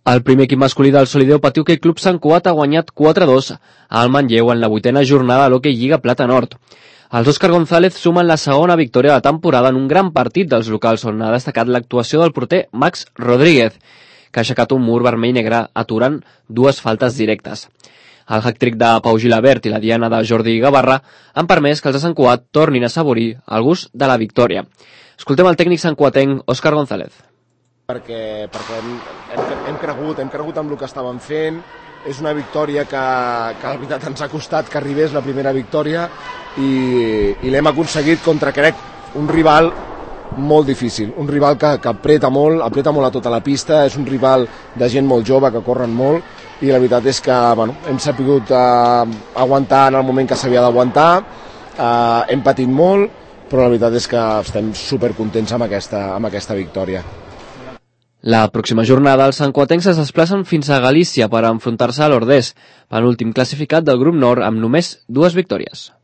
El primer equip masculí del Solideo Patiu Hoquei Club Sant Cugat ha guanyat 4-2 al Manlleu en la 8ª jornada de l'Hoquei Lliga Plata Nord. Els Òscar González sumen la segona victòria de la temporada en un gran partit dels locals on ha destacat l'actuació del porter Max Rodríguez, que ha aixecat un mur vermell i negre aturant 2 faltes directes. El hat-trick de Pau Gilabert i la diana de Jordi Gavarra han permès que els de Sant Cugat tornin a assaborir el gust de la victòria. Escoltem el tècnic santcuatenc Òscar González. Perquè hem cregut amb el que estàvem fent. És una victòria que la veritat ens ha costat que arribés la primera victòria i l'hem aconseguit contra, crec, un rival molt difícil, un rival que apreta molt a tota la pista, és un rival de gent molt jove que corren molt i la veritat és que hem sabut aguantar en el moment que s'havia d'aguantar, hem patit molt, però la veritat és que estem supercontents amb aquesta victòria. La pròxima jornada els santcuatencs es desplacen fins a Galícia per enfrontar-se a l'Ordès, penúltim classificat del grup nord amb només 2 victòries.